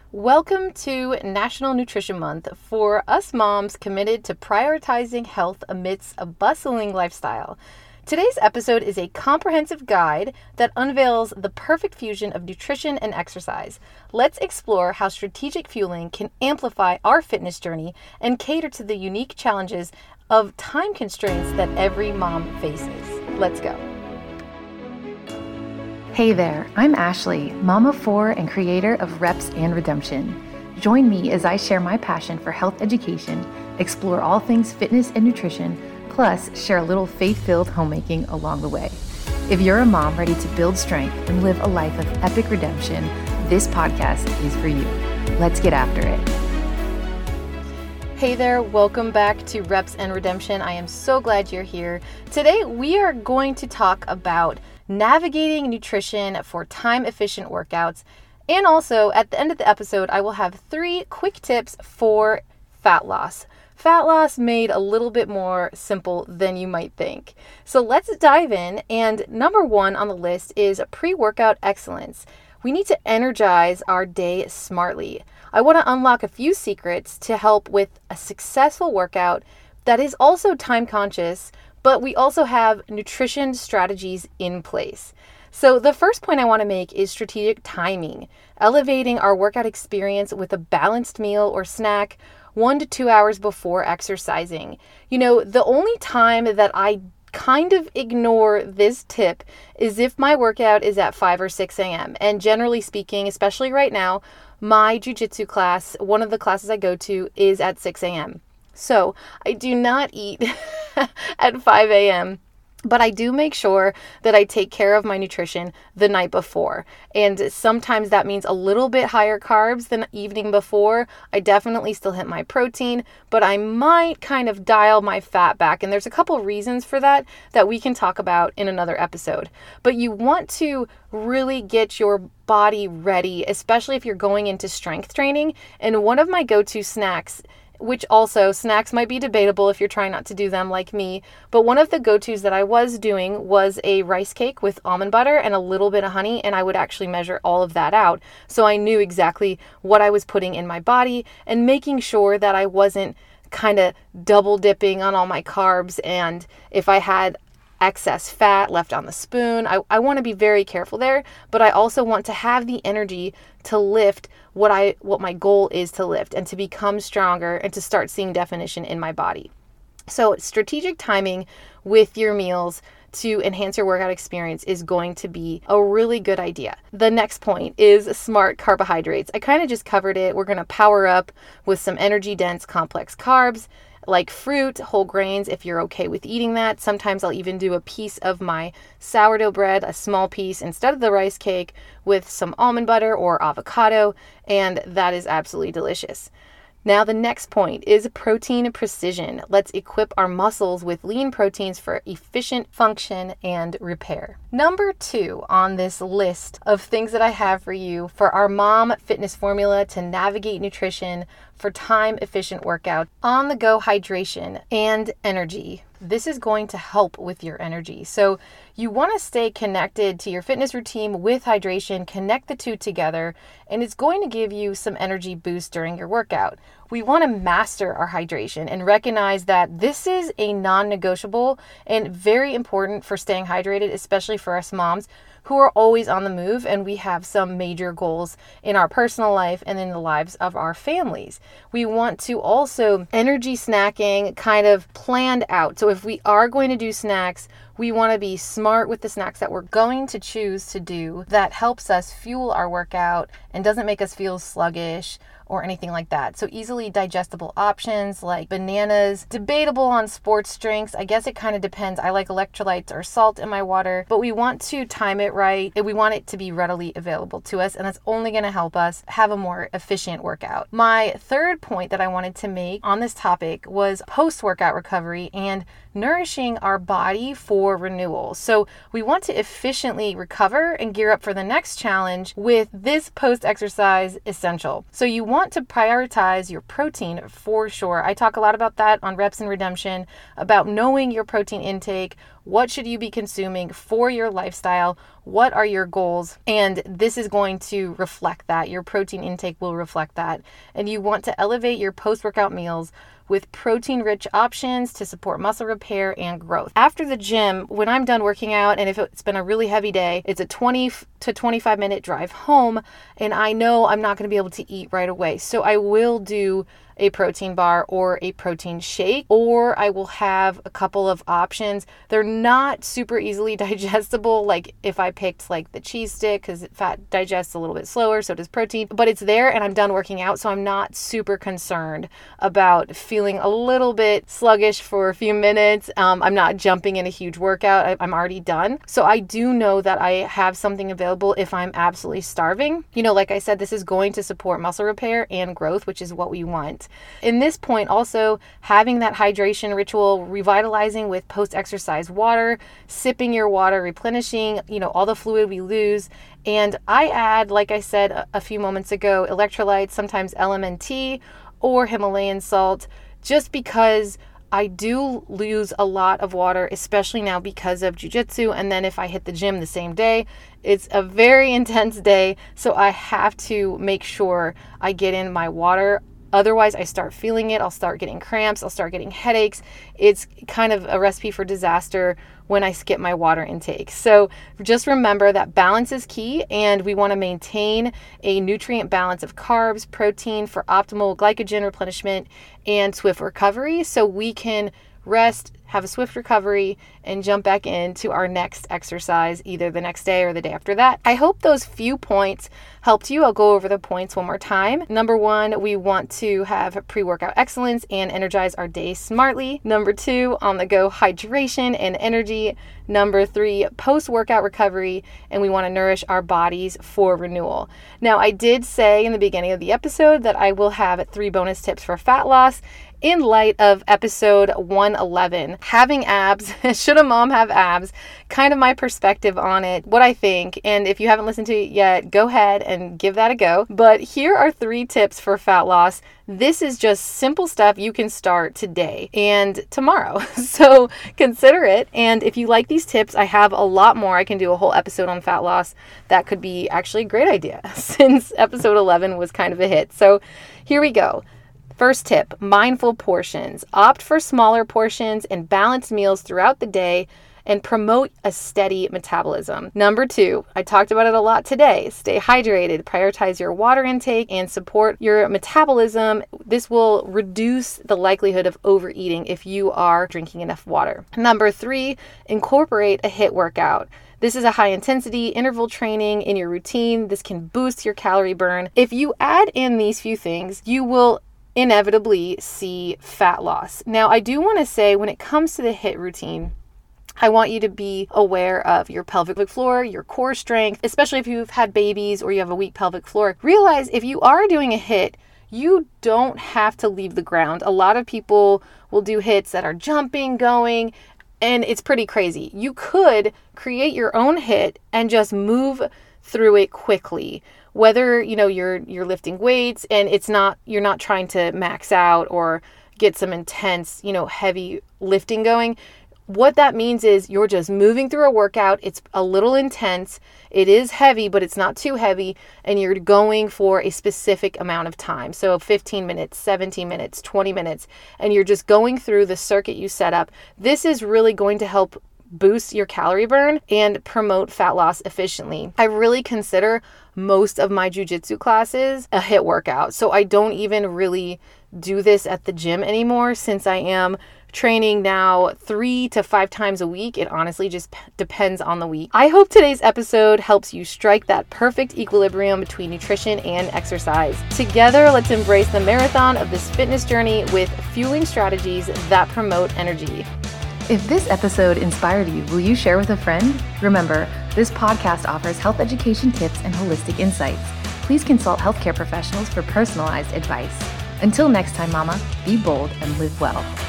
Welcome to National Nutrition Month for us moms committed to prioritizing health amidst a bustling lifestyle. Today's episode is a comprehensive guide that unveils the perfect fusion of nutrition and exercise. Let's explore how strategic fueling can amplify our fitness journey and cater to the unique challenges of time constraints that every mom faces. Let's go. Hey there, I'm Ashley, mom of four and creator of Reps and Redemption. Join me as I share my passion for health education, explore all things fitness and nutrition, plus share a little faith-filled homemaking along the way. If you're a mom ready to build strength and live a life of epic redemption, this podcast is for you. Let's get after it. Hey there, welcome back to Reps and Redemption. I am so glad you're here. Today we are going to talk about navigating nutrition for time-efficient workouts. And also, at the end of the episode, I will have 3 quick tips for fat loss. Fat loss made a little bit more simple than you might think. So let's dive in. And number 1 on the list is pre-workout excellence. We need to energize our day smartly. I want to unlock a few secrets to help with a successful workout that is also time conscious, but we also have nutrition strategies in place. So the first point I want to make is strategic timing, elevating our workout experience with a balanced meal or snack 1 to 2 hours before exercising. You know, the only time that I kind of ignore this tip is if my workout is at 5 or 6 a.m. And generally speaking, especially right now, my jiu-jitsu class, one of the classes I go to, is at 6 a.m. So I do not eat at 5 a.m., but I do make sure that I take care of my nutrition the night before. And sometimes that means a little bit higher carbs than the evening before. I definitely still hit my protein, but I might kind of dial my fat back. And there's a couple reasons for that we can talk about in another episode. But you want to really get your body ready, especially if you're going into strength training. And one of my go-to snacks, which also snacks might be debatable if you're trying not to do them like me, but one of the go-tos that I was doing was a rice cake with almond butter and a little bit of honey, and I would actually measure all of that out. So I knew exactly what I was putting in my body and making sure that I wasn't kind of double dipping on all my carbs, and if I had excess fat left on the spoon, I want to be very careful there, but I also want to have the energy to lift what my goal is to lift and to become stronger and to start seeing definition in my body. So strategic timing with your meals to enhance your workout experience is going to be a really good idea. The next point is smart carbohydrates. I kind of just covered it. We're going to power up with some energy dense complex carbs like fruit, whole grains, if you're okay with eating that. Sometimes I'll even do a piece of my sourdough bread, a small piece instead of the rice cake, with some almond butter or avocado, and that is absolutely delicious. Now, the next point is protein precision. Let's equip our muscles with lean proteins for efficient function and repair. Number 2 on this list of things that I have for you for our mom fitness formula to navigate nutrition for time-efficient workout, on-the-go hydration and energy. This is going to help with your energy. So you want to stay connected to your fitness routine with hydration, connect the two together, and it's going to give you some energy boost during your workout. We want to master our hydration and recognize that this is a non-negotiable and very important for staying hydrated, especially for us moms who are always on the move and we have some major goals in our personal life and in the lives of our families. We want to also energy snacking kind of planned out. So if we are going to do snacks, we want to be smart with the snacks that we're going to choose to do that helps us fuel our workout and doesn't make us feel sluggish or anything like that. So easily digestible options like bananas, debatable on sports drinks. I guess it kind of depends. I like electrolytes or salt in my water, but we want to time it right. We want it to be readily available to us, and that's only going to help us have a more efficient workout. My third point that I wanted to make on this topic was post-workout recovery and nourishing our body for renewal. So we want to efficiently recover and gear up for the next challenge with this post-exercise essential. So you want to prioritize your protein for sure. I talk a lot about that on Reps and Redemption, about knowing your protein intake, What should you be consuming for your lifestyle? What are your goals? And this is going to reflect that. Your protein intake will reflect that. And you want to elevate your post-workout meals with protein-rich options to support muscle repair and growth. After the gym, when I'm done working out, and if it's been a really heavy day, it's a 20 to 25 minute drive home, and I know I'm not going to be able to eat right away. So I will do a protein bar or a protein shake, or I will have a couple of options. They're not super easily digestible, like if I picked like the cheese stick, because fat digests a little bit slower, so does protein, but it's there and I'm done working out, so I'm not super concerned about feeling a little bit sluggish for a few minutes. I'm not jumping in a huge workout. I'm already done. So I do know that I have something available if I'm absolutely starving. Like I said, this is going to support muscle repair and growth, which is what we want. In this point, also having that hydration ritual, revitalizing with post-exercise water, sipping your water, replenishing, all the fluid we lose. And I add, like I said a few moments ago, electrolytes, sometimes LMNT or Himalayan salt, just because I do lose a lot of water, especially now because of jiu-jitsu. And then if I hit the gym the same day, it's a very intense day. So I have to make sure I get in my water. Otherwise, I start feeling it. I'll start getting cramps. I'll start getting headaches. It's kind of a recipe for disaster when I skip my water intake. So just remember that balance is key, and we want to maintain a nutrient balance of carbs, protein for optimal glycogen replenishment and swift recovery, so we can rest, have a swift recovery, and jump back into our next exercise either the next day or the day after that. I hope those few points helped you. I'll go over the points one more time. Number 1, we want to have pre-workout excellence and energize our day smartly. Number 2, on-the-go hydration and energy. Number 3, post-workout recovery, and we want to nourish our bodies for renewal. Now, I did say in the beginning of the episode that I will have 3 bonus tips for fat loss in light of episode 111, having abs. Should a mom have abs? Kind of my perspective on it, what I think. And if you haven't listened to it yet, go ahead and give that a go. But here are 3 tips for fat loss. This is just simple stuff you can start today and tomorrow. So consider it. And if you like these tips, I have a lot more. I can do a whole episode on fat loss. That could be actually a great idea since episode 11 was kind of a hit. So here we go. First tip, mindful portions. Opt for smaller portions and balanced meals throughout the day and promote a steady metabolism. Number 2, I talked about it a lot today. Stay hydrated, prioritize your water intake, and support your metabolism. This will reduce the likelihood of overeating if you are drinking enough water. Number 3, incorporate a HIIT workout. This is a high intensity interval training in your routine. This can boost your calorie burn. If you add in these few things, you will inevitably see fat loss. Now, I do want to say when it comes to the HIIT routine, I want you to be aware of your pelvic floor, your core strength, especially if you've had babies or you have a weak pelvic floor. Realize if you are doing a HIIT, you don't have to leave the ground. A lot of people will do HIITs that are jumping, going, and it's pretty crazy. You could create your own HIIT and just move through it quickly. Whether, you're lifting weights and you're not trying to max out or get some intense, heavy lifting going. What that means is you're just moving through a workout. It's a little intense. It is heavy, but it's not too heavy. And you're going for a specific amount of time. So 15 minutes, 17 minutes, 20 minutes, and you're just going through the circuit you set up. This is really going to help boost your calorie burn and promote fat loss efficiently. I really consider most of my jiu-jitsu classes a HIIT workout. So I don't even really do this at the gym anymore since I am training now 3 to 5 times a week. It honestly just depends on the week. I hope today's episode helps you strike that perfect equilibrium between nutrition and exercise. Together, let's embrace the marathon of this fitness journey with fueling strategies that promote energy. If this episode inspired you, will you share with a friend? Remember, this podcast offers health education tips and holistic insights. Please consult healthcare professionals for personalized advice. Until next time, Mama, be bold and live well.